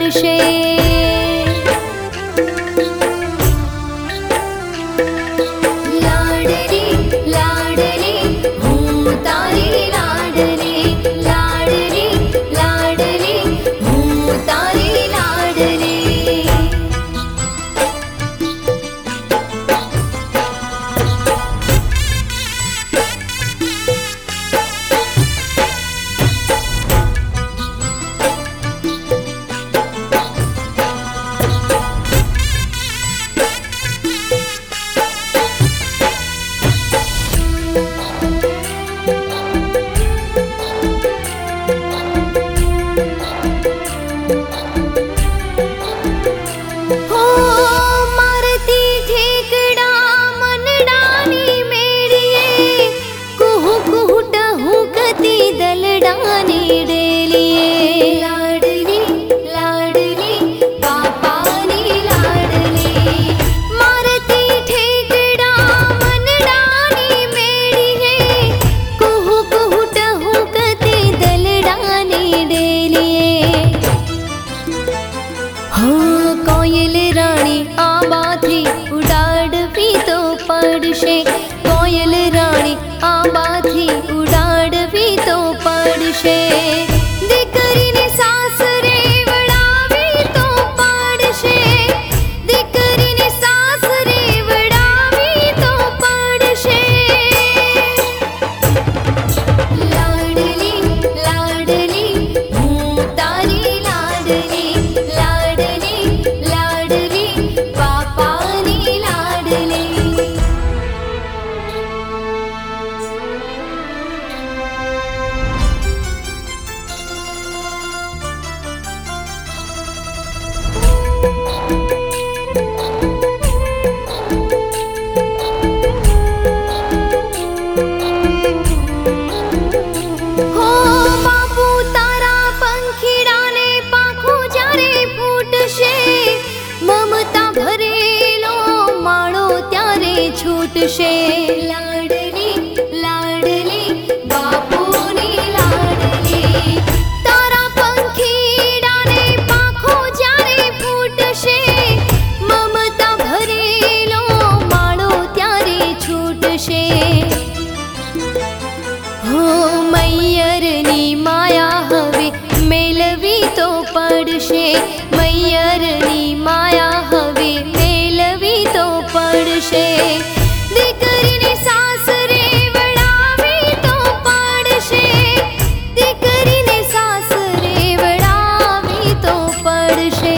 પડશે। લાડલી લાડલી હું તારી લાડલી, લાડલી લાડલી હું તારી લાડલી। કોયલ રાણી આંબાથી ઉડાડવી તો પડશે, કોયલ રાણી આંબાથી ઉડાડવી તો પડશે। દીકરીને સાસરે વળાવી તો પડશે, દીકરીને સાસરે વળાવી તો પડશે। લાડલી લાડલી હું તારી લાડલી, લાડલી લાડલી બાપાની લાડલી। હો બાપુ તારા પંખીડાને પાંખો જ્યારે ફૂટશે, મમતા ભરેલો માળો ત્યારે છૂટશે। લાડલી લાડલી બાપુની લાડલી, તારા પંખીડાને પાંખો જ્યારે ફૂટશે, મમતા ભરેલો માળો ત્યારે છૂટશે। હો મૈયરની માયા હવે મેળવી તો પડશે, મૈયરની માયા હવે મેળવી તો પડશે। દીકરીને સાસરે વળાવી તો પડશે, દીકરીને સાસરે વળાવી તો પડશે।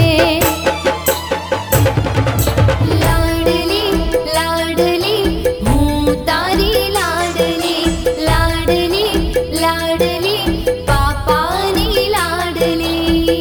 લાડલી લાડલી હું તારી લાડલી, લાડલી લાડલી પાપાની લાડલી।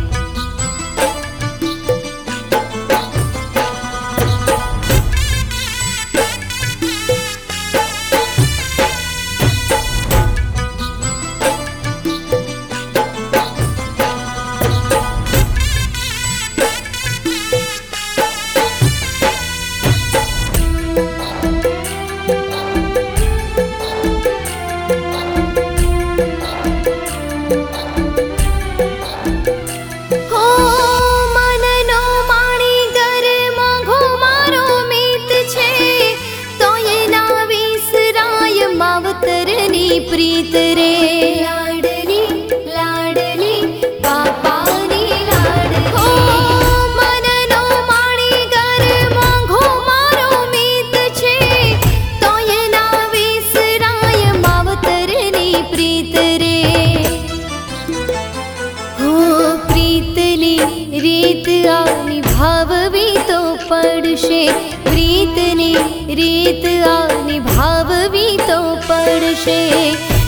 હો મનનો માણીગર મોંઘો મારો મિત છે, તો એના વિસરાય માવતરની પ્રીત રે। લાડલી લાડલી બાપાની લાડલી, હો મનનો માણીગર મોંઘો મારો મિત છે, તો એના વિસરાય માવતરની પ્રીત રે। હો પ્રીતની રીત આ નિભાવવી તો પડશે, પ્રીતની રીત આ નિભાવવી તો પડશે।